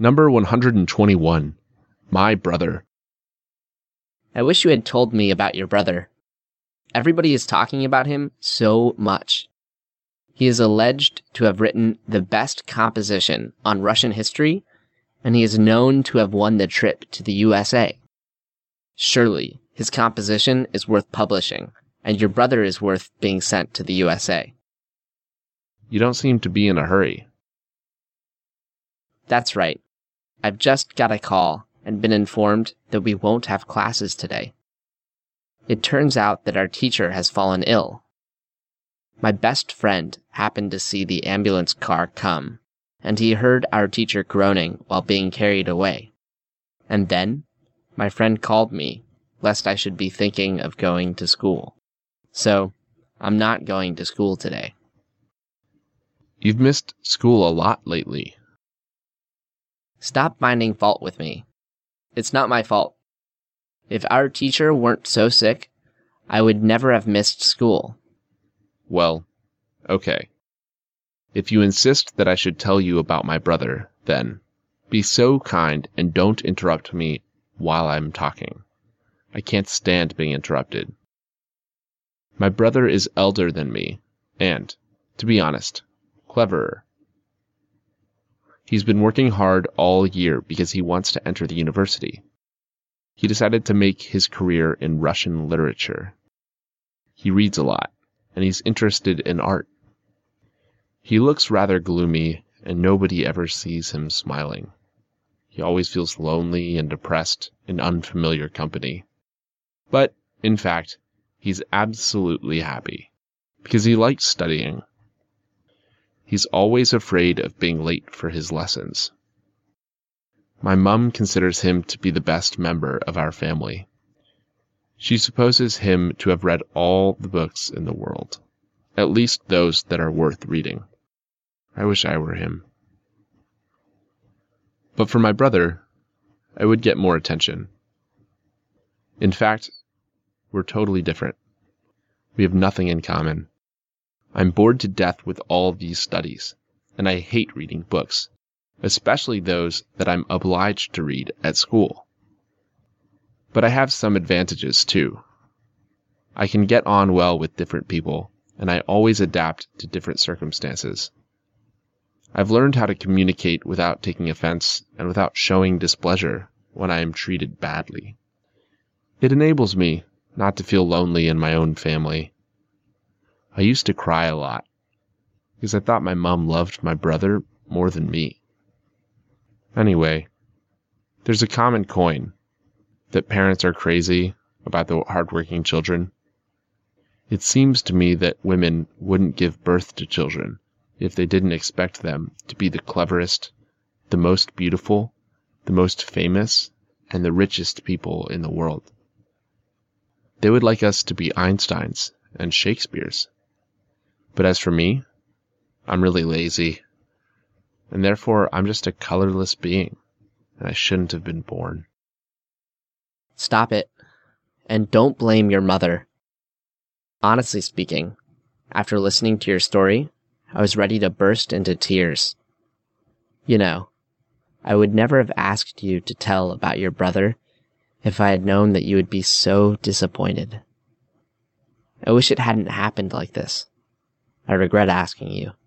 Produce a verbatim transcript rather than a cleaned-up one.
Number one hundred twenty-one. My brother. I wish you had told me about your brother. Everybody is talking about him so much. He is alleged to have written the best composition on Russian history, and he is known to have won the trip to the U S A. Surely, his composition is worth publishing, and your brother is worth being sent to the U S A. You don't seem to be in a hurry. That's right. I've just got a call and been informed that we won't have classes today. It turns out that our teacher has fallen ill. My best friend happened to see the ambulance car come, and he heard our teacher groaning while being carried away. And then, my friend called me, lest I should be thinking of going to school. So, I'm not going to school today. You've missed school a lot lately. Stop finding fault with me. It's not my fault. If our teacher weren't so sick, I would never have missed school. Well, okay. If you insist that I should tell you about my brother, then be so kind and don't interrupt me while I'm talking. I can't stand being interrupted. My brother is elder than me, and, to be honest, cleverer. He's been working hard all year because he wants to enter the university. He decided to make his career in Russian literature. He reads a lot, and he's interested in art. He looks rather gloomy, and nobody ever sees him smiling. He always feels lonely and depressed in unfamiliar company. But, in fact, he's absolutely happy, because he likes studying. He's always afraid of being late for his lessons. My mum considers him to be the best member of our family. She supposes him to have read all the books in the world, at least those that are worth reading. I wish I were him. But for my brother, I would get more attention. In fact, we're totally different. We have nothing in common. I'm bored to death with all these studies, and I hate reading books, especially those that I'm obliged to read at school. But I have some advantages, too. I can get on well with different people, and I always adapt to different circumstances. I've learned how to communicate without taking offense and without showing displeasure when I am treated badly. It enables me not to feel lonely in my own family. I used to cry a lot, because I thought my mom loved my brother more than me. Anyway, there's a common coin, that parents are crazy about the hardworking children. It seems to me that women wouldn't give birth to children if they didn't expect them to be the cleverest, the most beautiful, the most famous, and the richest people in the world. They would like us to be Einsteins and Shakespeare's. But as for me, I'm really lazy, and therefore I'm just a colorless being, and I shouldn't have been born. Stop it, and don't blame your mother. Honestly speaking, after listening to your story, I was ready to burst into tears. You know, I would never have asked you to tell about your brother if I had known that you would be so disappointed. I wish it hadn't happened like this. I regret asking you.